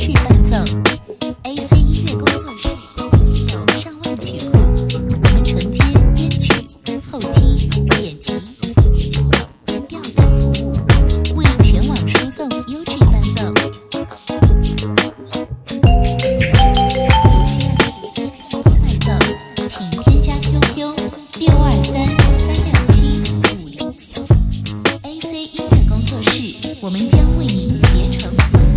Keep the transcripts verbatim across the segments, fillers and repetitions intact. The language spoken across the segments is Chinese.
质伴奏 A C 音乐工作室拥有上万曲库，我们承接编曲、后期、剪辑、编调等服务，为全网输送优质伴奏。请添加 Q Q 六二三三六七五零九 A C 音乐工作室，我们将为您竭诚服务。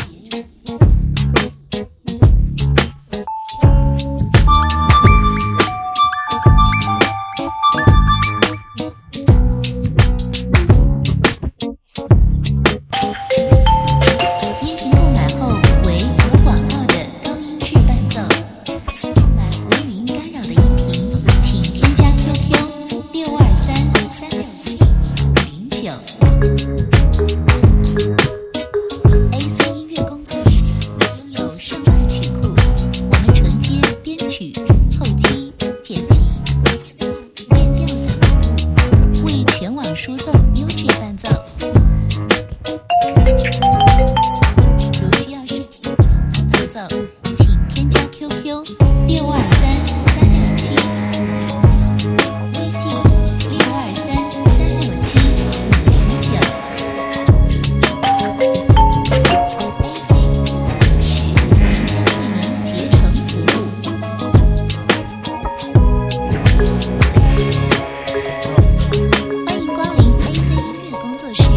音频购买后为无广告的高音质伴奏。购买无语音干扰的音频，请添加 Q Q 六二三三六七五零九。A C 音乐工作室拥有上万曲库，我们承接编曲、后期、剪辑、变调等服务，为全网输送优质伴奏。如需要视听更多伴奏，请添加 Q Q 六二三三六七五零九，微信六二三三六七五零九。A C 音乐工作室，我们将为您竭诚服务。欢迎光临 A C 音乐工作室，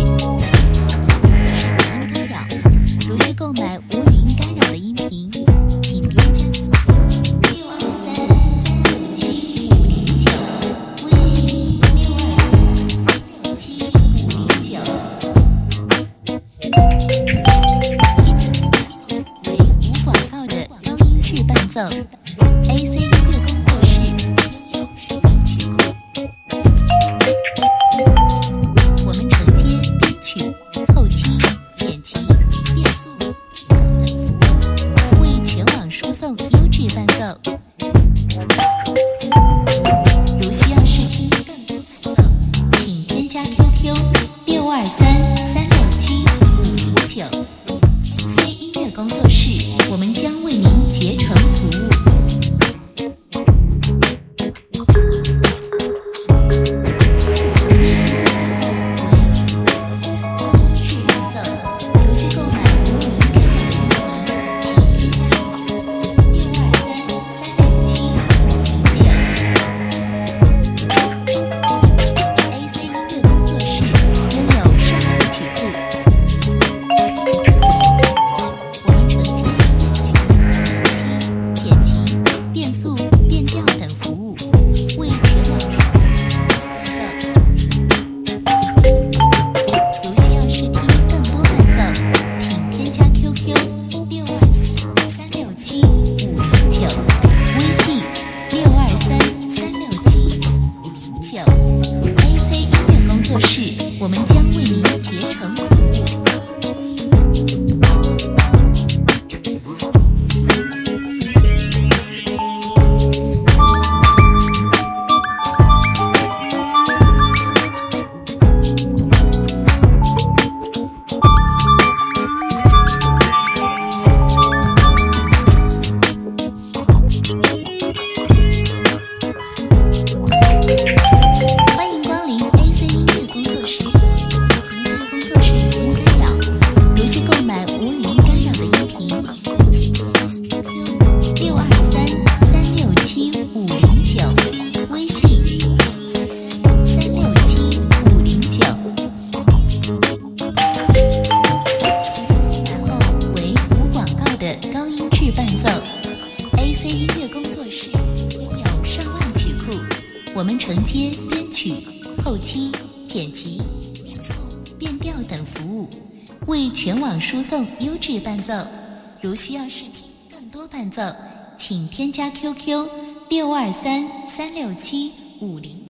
无音干扰。如需购买无语音干扰的音频，请添加 Q Q 六二三三六七五零九，微信六二三三六七五零九。为无广告的高音质伴奏 ，A C 音乐工作室拥有上万曲库，我们承接编曲、后期、剪辑、变速等服务，为全网输送优质伴奏。如需要试听更多伴奏，请添加 Q Q 六二三三六七五零九。A C 音乐工作室，我们将为您竭诚服务。质伴奏，如需购买无语音干扰的音频，请添加 Q Q 六二三三六七五零九。A C 音乐工作室拥有上万曲库，我们承接编曲、后期、剪辑、变速、变调等服务，为全网输送优质伴奏。如需要试听更多伴奏，请添加 Q Q 六二三三六七五零九，微信六二三三六七五零九。A C 音乐工作室，我们将为您竭诚服务。欢迎光临 A C 音乐工作室，平台工作室无音干扰。如需购买无语音干扰的音频，请添加 Q Q 六二三三六七五零九，微信六二三三六七五零九。然后为无广告的高音质伴奏 ，A C 音乐工作室拥有上万曲库，我们承接编曲、后期、剪辑、变速、变调等服务，为全网输送优质伴奏。如需要试听更多伴奏，请添加 Q Q 六二三三六七五零。